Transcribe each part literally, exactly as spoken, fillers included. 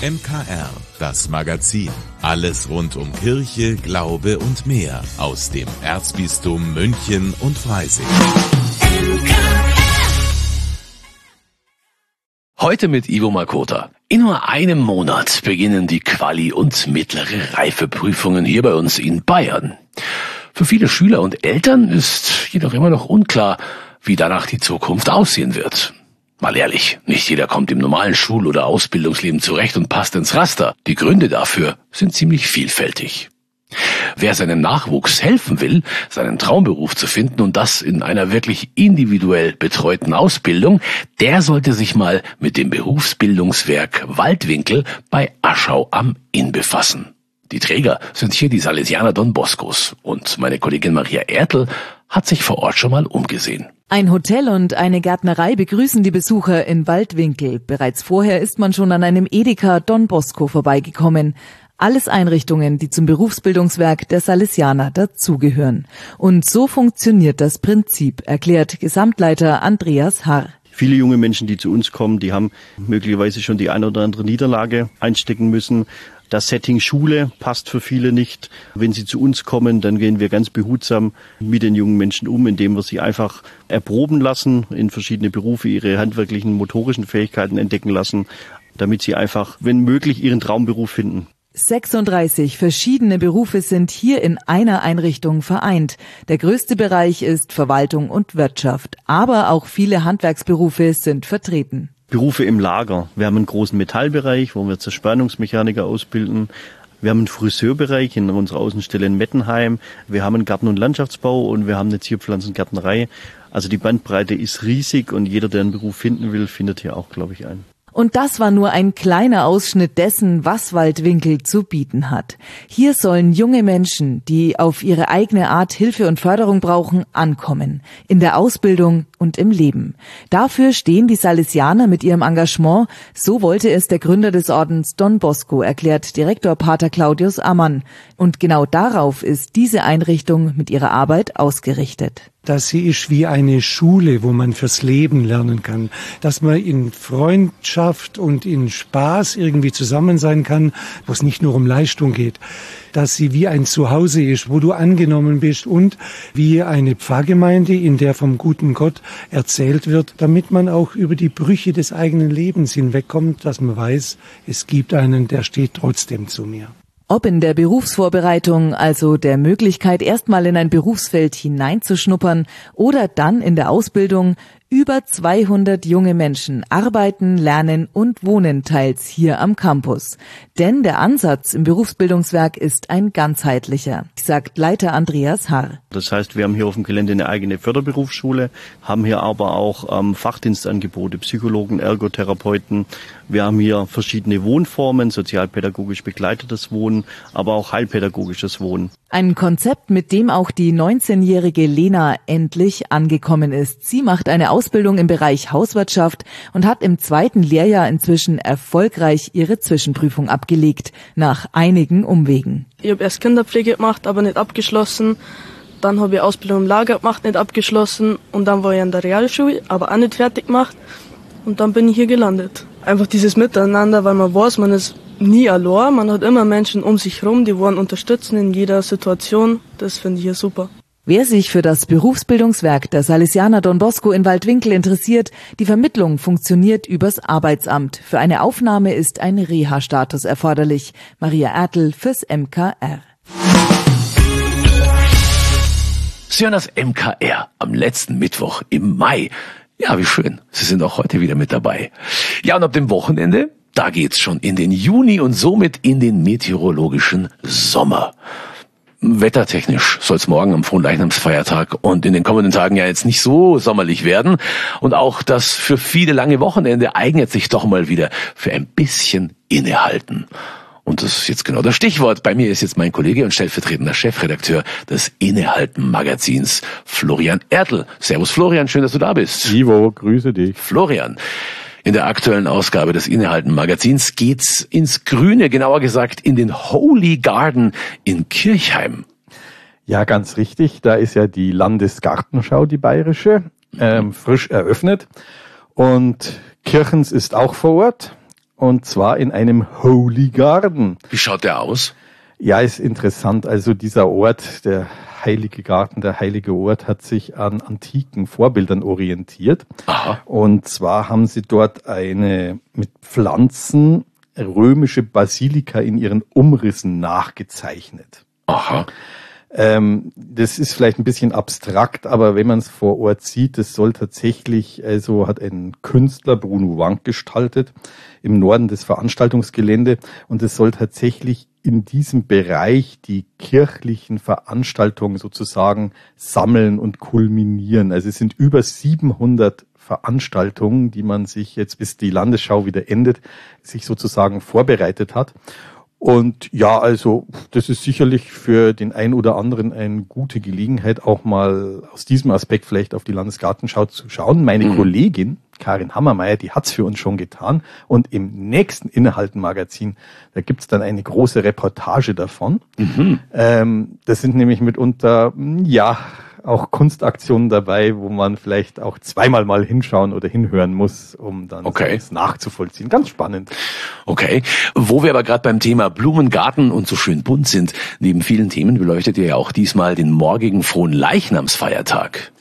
M K R, das Magazin. Alles rund um Kirche, Glaube und mehr aus dem Erzbistum München und Freising. Heute mit Ivo Makota. In nur einem Monat beginnen die Quali- und mittlere Reifeprüfungen hier bei uns in Bayern. Für viele Schüler und Eltern ist jedoch immer noch unklar, wie danach die Zukunft aussehen wird. Mal ehrlich, nicht jeder kommt im normalen Schul- oder Ausbildungsleben zurecht und passt ins Raster. Die Gründe dafür sind ziemlich vielfältig. Wer seinem Nachwuchs helfen will, seinen Traumberuf zu finden und das in einer wirklich individuell betreuten Ausbildung, der sollte sich mal mit dem Berufsbildungswerk Waldwinkel bei Aschau am Inn befassen. Die Träger sind hier die Salesianer Don Boscos und meine Kollegin Maria Ertl hat sich vor Ort schon mal umgesehen. Ein Hotel und eine Gärtnerei begrüßen die Besucher in Waldwinkel. Bereits vorher ist man schon an einem Edeka Don Bosco vorbeigekommen. Alles Einrichtungen, die zum Berufsbildungswerk der Salesianer dazugehören. Und so funktioniert das Prinzip, erklärt Gesamtleiter Andreas Harr. Viele junge Menschen, die zu uns kommen, die haben möglicherweise schon die eine oder andere Niederlage einstecken müssen. Das Setting Schule passt für viele nicht. Wenn sie zu uns kommen, dann gehen wir ganz behutsam mit den jungen Menschen um, indem wir sie einfach erproben lassen, in verschiedene Berufe ihre handwerklichen, motorischen Fähigkeiten entdecken lassen, damit sie einfach, wenn möglich, ihren Traumberuf finden. sechsunddreißig verschiedene Berufe sind hier in einer Einrichtung vereint. Der größte Bereich ist Verwaltung und Wirtschaft, aber auch viele Handwerksberufe sind vertreten. Berufe im Lager. Wir haben einen großen Metallbereich, wo wir Zerspannungsmechaniker ausbilden. Wir haben einen Friseurbereich in unserer Außenstelle in Mettenheim. Wir haben einen Garten- und Landschaftsbau und wir haben eine Zierpflanzengärtnerei. Also die Bandbreite ist riesig und jeder, der einen Beruf finden will, findet hier auch, glaube ich, einen. Und das war nur ein kleiner Ausschnitt dessen, was Waldwinkel zu bieten hat. Hier sollen junge Menschen, die auf ihre eigene Art Hilfe und Förderung brauchen, ankommen. In der Ausbildung und im Leben. Dafür stehen die Salesianer mit ihrem Engagement. So wollte es der Gründer des Ordens Don Bosco, erklärt Direktor Pater Claudius Ammann. Und genau darauf ist diese Einrichtung mit ihrer Arbeit ausgerichtet. Dass sie ist wie eine Schule, wo man fürs Leben lernen kann. Dass man in Freundschaft und in Spaß irgendwie zusammen sein kann, wo es nicht nur um Leistung geht. Dass sie wie ein Zuhause ist, wo du angenommen bist und wie eine Pfarrgemeinde, in der vom guten Gott erzählt wird, damit man auch über die Brüche des eigenen Lebens hinwegkommt, dass man weiß, es gibt einen, der steht trotzdem zu mir. Ob in der Berufsvorbereitung, also der Möglichkeit, erstmal in ein Berufsfeld hineinzuschnuppern oder dann in der Ausbildung, über zweihundert junge Menschen arbeiten, lernen und wohnen teils hier am Campus. Denn der Ansatz im Berufsbildungswerk ist ein ganzheitlicher, sagt Leiter Andreas Harr. Das heißt, wir haben hier auf dem Gelände eine eigene Förderberufsschule, haben hier aber auch ähm, Fachdienstangebote, Psychologen, Ergotherapeuten. Wir haben hier verschiedene Wohnformen, sozialpädagogisch begleitetes Wohnen, aber auch heilpädagogisches Wohnen. Ein Konzept, mit dem auch die neunzehnjährige Lena endlich angekommen ist. Sie macht eine Ausbildung im Bereich Hauswirtschaft und hat im zweiten Lehrjahr inzwischen erfolgreich ihre Zwischenprüfung abgelegt, nach einigen Umwegen. Ich habe erst Kinderpflege gemacht, aber nicht abgeschlossen. Dann habe ich Ausbildung im Lager gemacht, nicht abgeschlossen. Und dann war ich an der Realschule, aber auch nicht fertig gemacht. Und dann bin ich hier gelandet. Einfach dieses Miteinander, weil man weiß, man ist nie allein. Man hat immer Menschen um sich herum, die wollen unterstützen in jeder Situation. Das finde ich hier super. Wer sich für das Berufsbildungswerk der Salesianer Don Bosco in Waldwinkel interessiert, die Vermittlung funktioniert übers Arbeitsamt. Für eine Aufnahme ist ein Reha-Status erforderlich. Maria Ertl fürs M K R. Sie hören das M K R am letzten Mittwoch im Mai. Ja, wie schön. Sie sind auch heute wieder mit dabei. Ja, und ab dem Wochenende, da geht's schon in den Juni und somit in den meteorologischen Sommer. Wettertechnisch soll es morgen am Fronleichnamsfeiertag und in den kommenden Tagen ja jetzt nicht so sommerlich werden. Und auch das für viele lange Wochenende eignet sich doch mal wieder für ein bisschen Innehalten. Und das ist jetzt genau das Stichwort. Bei mir ist jetzt mein Kollege und stellvertretender Chefredakteur des Innehalten-Magazins, Florian Ertl. Servus Florian, schön, dass du da bist. Ivo, grüße dich. Florian, in der aktuellen Ausgabe des Innehalten-Magazins geht's ins Grüne, genauer gesagt in den Holy Garden in Kirchheim. Ja, ganz richtig. Da ist ja die Landesgartenschau, die bayerische, ähm, frisch eröffnet. Und Kirchens ist auch vor Ort. und zwar in einem Holy Garden. Wie schaut der aus? Ja, ist interessant. Also dieser Ort, der Heilige Garten, der heilige Ort, hat sich an antiken Vorbildern orientiert. Aha. Und zwar haben sie dort eine mit Pflanzen römische Basilika in ihren Umrissen nachgezeichnet. Aha. Ähm, das ist vielleicht ein bisschen abstrakt, aber wenn man es vor Ort sieht, das soll tatsächlich, also hat ein Künstler, Bruno Wank, gestaltet im Norden des Veranstaltungsgelände, und es soll tatsächlich in diesem Bereich die kirchlichen Veranstaltungen sozusagen sammeln und kulminieren. Also es sind über siebenhundert Veranstaltungen, die man sich jetzt, bis die Landesschau wieder endet, sich sozusagen vorbereitet hat. Und ja, also das ist sicherlich für den einen oder anderen eine gute Gelegenheit, auch mal aus diesem Aspekt vielleicht auf die Landesgartenschau zu schauen. Meine mhm. Kollegin Karin Hammermeier, die hat's für uns schon getan. Und im nächsten Innehalten-Magazin, da gibt's dann eine große Reportage davon. Mhm. Ähm, das sind nämlich mitunter, ja, auch Kunstaktionen dabei, wo man vielleicht auch zweimal mal hinschauen oder hinhören muss, um dann okay. es nachzuvollziehen. Ganz spannend. Okay. Wo wir aber gerade beim Thema Blumengarten und so schön bunt sind, neben vielen Themen beleuchtet ihr ja auch diesmal den morgigen Fronleichnamsfeiertag.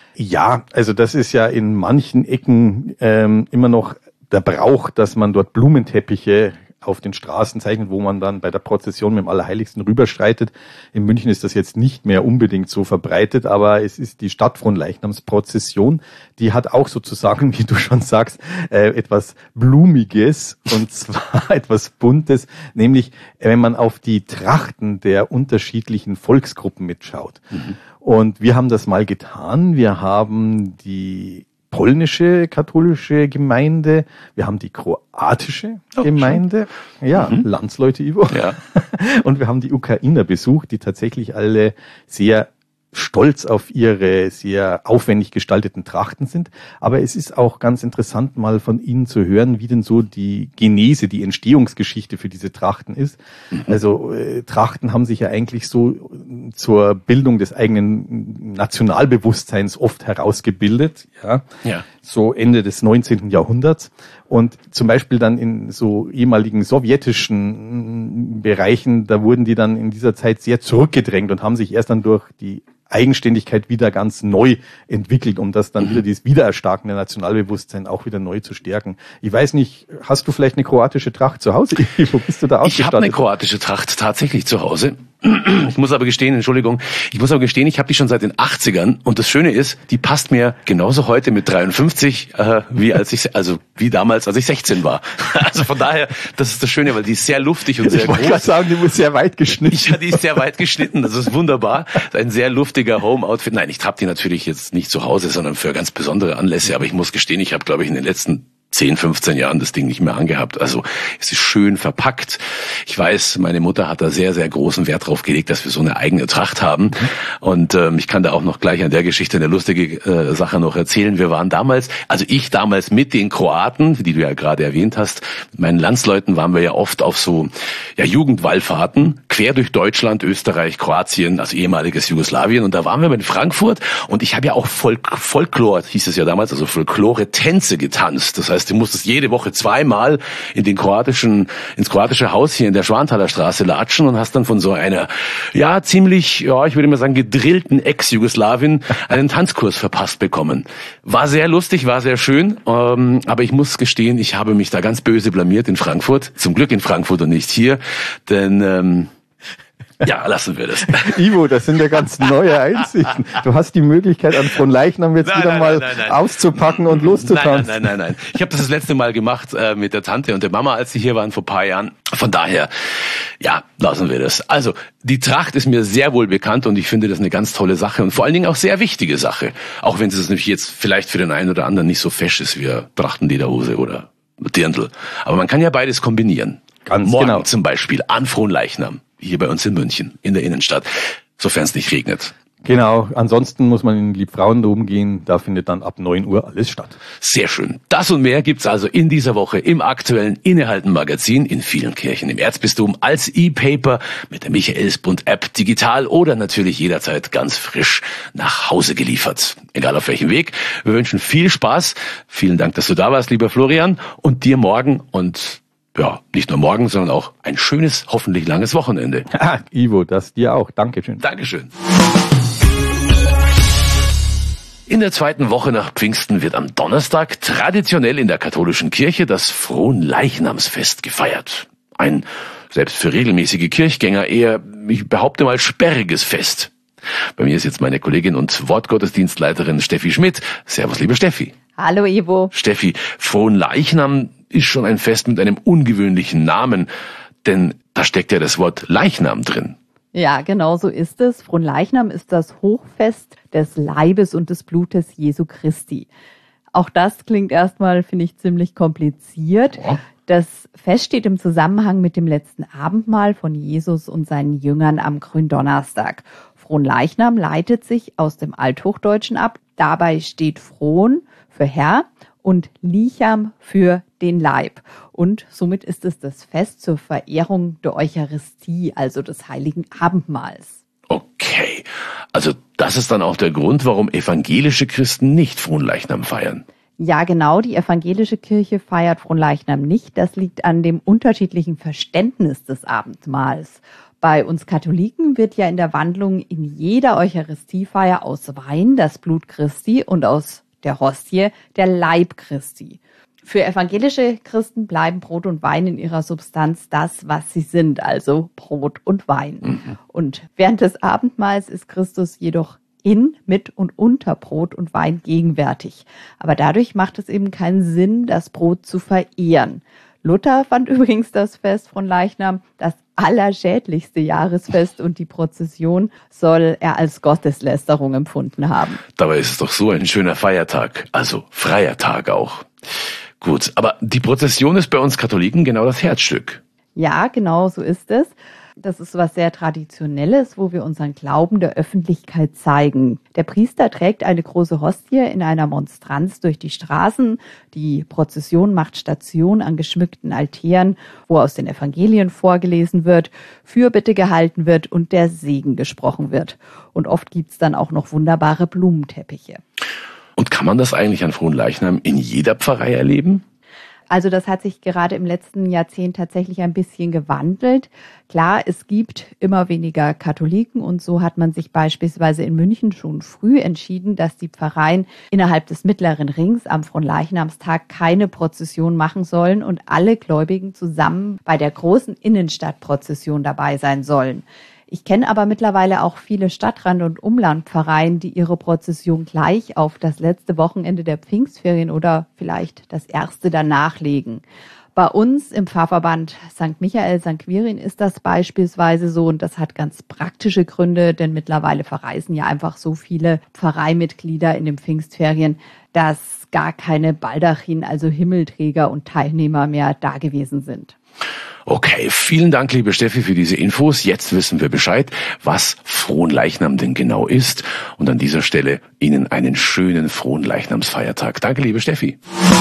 Ja, also das ist ja in manchen Ecken ähm, immer noch der Brauch, dass man dort Blumenteppiche auf den Straßen zeichnet, wo man dann bei der Prozession mit dem Allerheiligsten rüberschreitet. In München ist das jetzt nicht mehr unbedingt so verbreitet, aber es ist die Stadtfronleichnamsprozession, die hat auch sozusagen, wie du schon sagst, äh, etwas Blumiges, und zwar etwas Buntes, nämlich wenn man auf die Trachten der unterschiedlichen Volksgruppen mitschaut. Mhm. Und wir haben das mal getan. Wir haben die polnische katholische Gemeinde, wir haben die kroatische oh, Gemeinde, schön. ja, mhm. Landsleute, Ivo, ja. und wir haben die Ukrainer besucht, die tatsächlich alle sehr stolz auf ihre sehr aufwendig gestalteten Trachten sind. Aber es ist auch ganz interessant, mal von Ihnen zu hören, wie denn so die Genese, die Entstehungsgeschichte für diese Trachten ist. Mhm. Also äh, Trachten haben sich ja eigentlich so zur Bildung des eigenen Nationalbewusstseins oft herausgebildet, ja, ja. so Ende des neunzehnten Jahrhunderts. Und zum Beispiel dann in so ehemaligen sowjetischen Bereichen, da wurden die dann in dieser Zeit sehr zurückgedrängt und haben sich erst dann durch die Eigenständigkeit wieder ganz neu entwickelt, um das dann mhm. wieder dieses Wiedererstarken der Nationalbewusstsein auch wieder neu zu stärken. Ich weiß nicht, hast du vielleicht eine kroatische Tracht zu Hause? Wo bist du da ausgestattet? Ich habe eine kroatische Tracht tatsächlich zu Hause. Ich muss aber gestehen, Entschuldigung, ich muss aber gestehen, ich habe die schon seit den achtzigern, und das Schöne ist, die passt mir genauso heute mit dreiundfünfzig, äh, wie als ich, also wie damals, als ich sechzehn war. Also von daher, das ist das Schöne, weil die ist sehr luftig und sehr ich groß. Ich wollte gerade sagen, die ist sehr weit geschnitten. Ja, die ist sehr weit geschnitten, das ist wunderbar. Ein sehr luftiger Home-Outfit. Nein, ich trage die natürlich jetzt nicht zu Hause, sondern für ganz besondere Anlässe, aber ich muss gestehen, ich habe, glaube ich, in den letzten zehn, fünfzehn Jahren das Ding nicht mehr angehabt. Also es ist schön verpackt. Ich weiß, meine Mutter hat da sehr, sehr großen Wert drauf gelegt, dass wir so eine eigene Tracht haben. Und ähm, ich kann da auch noch gleich an der Geschichte eine lustige äh, Sache noch erzählen. Wir waren damals, also ich damals mit den Kroaten, die du ja gerade erwähnt hast, mit meinen Landsleuten waren wir ja oft auf so ja Jugendwallfahrten, quer durch Deutschland, Österreich, Kroatien, also ehemaliges Jugoslawien. Und da waren wir in Frankfurt, und ich habe ja auch Folk- Folklore, hieß es ja damals, also Folklore-Tänze getanzt. Das heißt, du musstest jede Woche zweimal in den kroatischen, ins kroatische Haus hier in der Schwanthaler Straße latschen und hast dann von so einer, ja, ziemlich, ja, ich würde mal sagen, gedrillten Ex-Jugoslawin einen Tanzkurs verpasst bekommen. War sehr lustig, war sehr schön, ähm, aber ich muss gestehen, ich habe mich da ganz böse blamiert in Frankfurt. Zum Glück in Frankfurt und nicht hier, denn, ähm, ja, lassen wir das. Ivo, das sind ja ganz neue Einsichten. Du hast die Möglichkeit, an Fronleichnam jetzt nein, wieder nein, mal nein, nein, nein. auszupacken und loszutanzen. Nein, nein, nein, nein. Ich habe das das letzte Mal gemacht äh, mit der Tante und der Mama, als sie hier waren vor ein paar Jahren. Von daher, ja, lassen wir das. Also, die Tracht ist mir sehr wohl bekannt, und ich finde das eine ganz tolle Sache und vor allen Dingen auch sehr wichtige Sache. Auch wenn es nämlich jetzt vielleicht für den einen oder anderen nicht so fesch ist wie Trachtenlederhose oder Dirndl. Aber man kann ja beides kombinieren. Ganz Morgen genau. Zum Beispiel an Fronleichnam. Hier bei uns in München, in der Innenstadt, sofern es nicht regnet. Genau, ansonsten muss man in den Liebfrauendom gehen, da findet dann ab neun Uhr alles statt. Sehr schön. Das und mehr gibt's also in dieser Woche im aktuellen Innehalten-Magazin, in vielen Kirchen im Erzbistum, als E-Paper, mit der Michaelsbund-App, digital oder natürlich jederzeit ganz frisch nach Hause geliefert. Egal auf welchem Weg. Wir wünschen viel Spaß. Vielen Dank, dass du da warst, lieber Florian, und dir morgen und ja, nicht nur morgen, sondern auch ein schönes, hoffentlich langes Wochenende. Ah, Ivo, das dir auch. Dankeschön. Dankeschön. In der zweiten Woche nach Pfingsten wird am Donnerstag traditionell in der katholischen Kirche das Fronleichnamsfest gefeiert. Ein, selbst für regelmäßige Kirchgänger, eher, ich behaupte mal, sperriges Fest. Bei mir ist jetzt meine Kollegin und Wortgottesdienstleiterin Steffi Schmidt. Servus, liebe Steffi. Hallo, Ivo. Steffi, Fronleichnam ist schon ein Fest mit einem ungewöhnlichen Namen, denn da steckt ja das Wort Leichnam drin. Ja, genau so ist es. Fronleichnam ist das Hochfest des Leibes und des Blutes Jesu Christi. Auch das klingt erstmal, finde ich, ziemlich kompliziert. Ja. Das Fest steht im Zusammenhang mit dem letzten Abendmahl von Jesus und seinen Jüngern am Gründonnerstag. Fronleichnam leitet sich aus dem Althochdeutschen ab. Dabei steht Fron für Herr und Licham für den Leib. Und somit ist es das Fest zur Verehrung der Eucharistie, also des heiligen Abendmahls. Okay, also das ist dann auch der Grund, warum evangelische Christen nicht Fronleichnam feiern. Ja, genau, die evangelische Kirche feiert Fronleichnam nicht. Das liegt an dem unterschiedlichen Verständnis des Abendmahls. Bei uns Katholiken wird ja in der Wandlung in jeder Eucharistiefeier aus Wein das Blut Christi und aus der Hostie der Leib Christi. Für evangelische Christen bleiben Brot und Wein in ihrer Substanz das, was sie sind, also Brot und Wein. Mhm. Und während des Abendmahls ist Christus jedoch in, mit und unter Brot und Wein gegenwärtig. Aber dadurch macht es eben keinen Sinn, das Brot zu verehren. Luther fand übrigens das Fest Fronleichnam das allerschädlichste Jahresfest und die Prozession soll er als Gotteslästerung empfunden haben. Dabei ist es doch so ein schöner Feiertag, also freier Tag auch. Gut, aber die Prozession ist bei uns Katholiken genau das Herzstück. Ja, genau so ist es. Das ist was sehr Traditionelles, wo wir unseren Glauben der Öffentlichkeit zeigen. Der Priester trägt eine große Hostie in einer Monstranz durch die Straßen. Die Prozession macht Station an geschmückten Altären, wo aus den Evangelien vorgelesen wird, Fürbitte gehalten wird und der Segen gesprochen wird. Und oft gibt's dann auch noch wunderbare Blumenteppiche. Und kann man das eigentlich an Fronleichnam in jeder Pfarrei erleben? Also das hat sich gerade im letzten Jahrzehnt tatsächlich ein bisschen gewandelt. Klar, es gibt immer weniger Katholiken und so hat man sich beispielsweise in München schon früh entschieden, dass die Pfarreien innerhalb des Mittleren Rings am Fronleichnamstag keine Prozession machen sollen und alle Gläubigen zusammen bei der großen Innenstadtprozession dabei sein sollen. Ich kenne aber mittlerweile auch viele Stadtrand- und Umlandpfarreien, die ihre Prozession gleich auf das letzte Wochenende der Pfingstferien oder vielleicht das erste danach legen. Bei uns im Pfarrverband Sankt Michael Sankt Quirin ist das beispielsweise so und das hat ganz praktische Gründe, denn mittlerweile verreisen ja einfach so viele Pfarreimitglieder in den Pfingstferien, dass gar keine Baldachin, also Himmelträger und Teilnehmer mehr da gewesen sind. Okay, vielen Dank, liebe Steffi, für diese Infos. Jetzt wissen wir Bescheid, was Fronleichnam denn genau ist. Und an dieser Stelle Ihnen einen schönen Fronleichnamsfeiertag. Danke, liebe Steffi.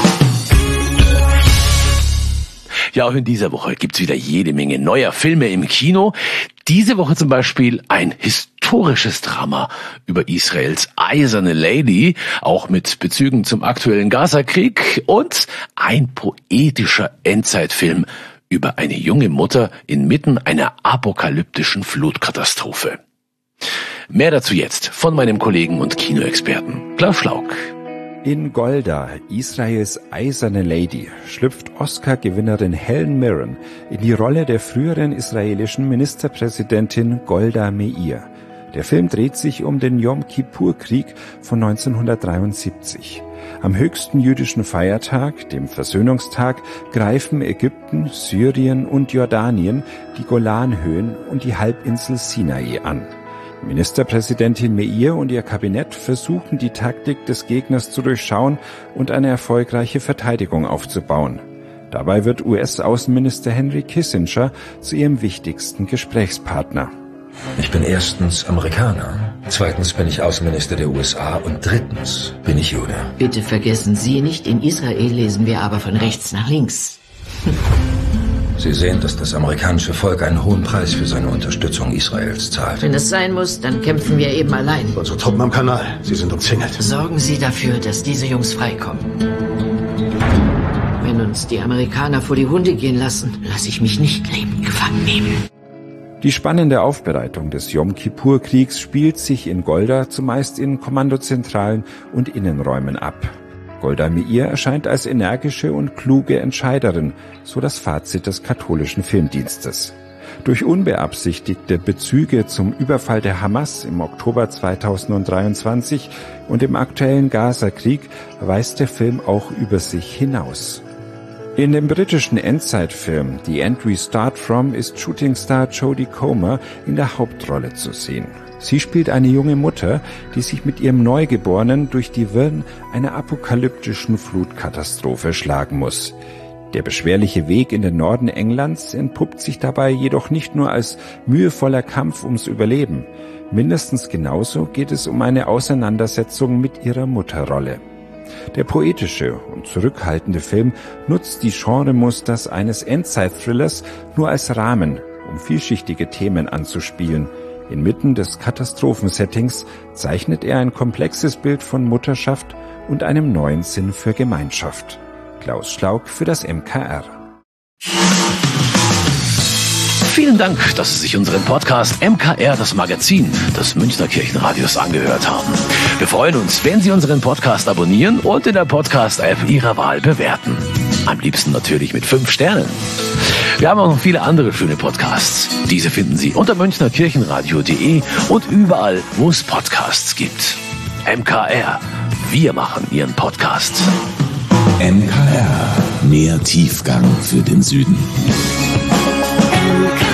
Ja, auch in dieser Woche gibt's wieder jede Menge neuer Filme im Kino. Diese Woche zum Beispiel ein historisches Drama über Israels eiserne Lady, auch mit Bezügen zum aktuellen Gaza-Krieg, und ein poetischer Endzeitfilm über eine junge Mutter inmitten einer apokalyptischen Flutkatastrophe. Mehr dazu jetzt von meinem Kollegen und Kinoexperten Klaus Schlauk. In Golda, Israels eiserne Lady, schlüpft Oscar-Gewinnerin Helen Mirren in die Rolle der früheren israelischen Ministerpräsidentin Golda Meir. Der Film dreht sich um den Jom-Kippur-Krieg von neunzehnhundertdreiundsiebzig. Am höchsten jüdischen Feiertag, dem Versöhnungstag, greifen Ägypten, Syrien und Jordanien die Golanhöhen und die Halbinsel Sinai an. Ministerpräsidentin Meir und ihr Kabinett versuchen, die Taktik des Gegners zu durchschauen und eine erfolgreiche Verteidigung aufzubauen. Dabei wird U S-Außenminister Henry Kissinger zu ihrem wichtigsten Gesprächspartner. Ich bin erstens Amerikaner, zweitens bin ich Außenminister der U S A und drittens bin ich Jude. Bitte vergessen Sie nicht, in Israel lesen wir aber von rechts nach links. Sie sehen, dass das amerikanische Volk einen hohen Preis für seine Unterstützung Israels zahlt. Wenn es sein muss, dann kämpfen wir eben allein. Unsere Truppen am Kanal, sie sind umzingelt. Sorgen Sie dafür, dass diese Jungs freikommen. Wenn nun uns die Amerikaner vor die Hunde gehen lassen, lasse ich mich nicht lebend gefangen nehmen. Die spannende Aufbereitung des Jom-Kippur-Kriegs spielt sich in Golda zumeist in Kommandozentralen und Innenräumen ab. Golda Meir erscheint als energische und kluge Entscheiderin, so das Fazit des katholischen Filmdienstes. Durch unbeabsichtigte Bezüge zum Überfall der Hamas im Oktober zweitausenddreiundzwanzig und im aktuellen Gaza-Krieg weist der Film auch über sich hinaus. In dem britischen Endzeitfilm The End We Start From ist Shootingstar Jodie Comer in der Hauptrolle zu sehen. Sie spielt eine junge Mutter, die sich mit ihrem Neugeborenen durch die Wirren einer apokalyptischen Flutkatastrophe schlagen muss. Der beschwerliche Weg in den Norden Englands entpuppt sich dabei jedoch nicht nur als mühevoller Kampf ums Überleben. Mindestens genauso geht es um eine Auseinandersetzung mit ihrer Mutterrolle. Der poetische und zurückhaltende Film nutzt die Genremusters eines Endzeit-Thrillers nur als Rahmen, um vielschichtige Themen anzuspielen. Inmitten des Katastrophensettings zeichnet er ein komplexes Bild von Mutterschaft und einem neuen Sinn für Gemeinschaft. Klaus Schlauk für das M K R. Vielen Dank, dass Sie sich unseren Podcast M K R, das Magazin des Münchner Kirchenradios, angehört haben. Wir freuen uns, wenn Sie unseren Podcast abonnieren und in der Podcast-App Ihrer Wahl bewerten. Am liebsten natürlich mit fünf Sternen. Wir haben auch noch viele andere schöne Podcasts. Diese finden Sie unter münchnerkirchenradio punkt de und überall, wo es Podcasts gibt. M K R, wir machen Ihren Podcast. M K R, mehr Tiefgang für den Süden. M K R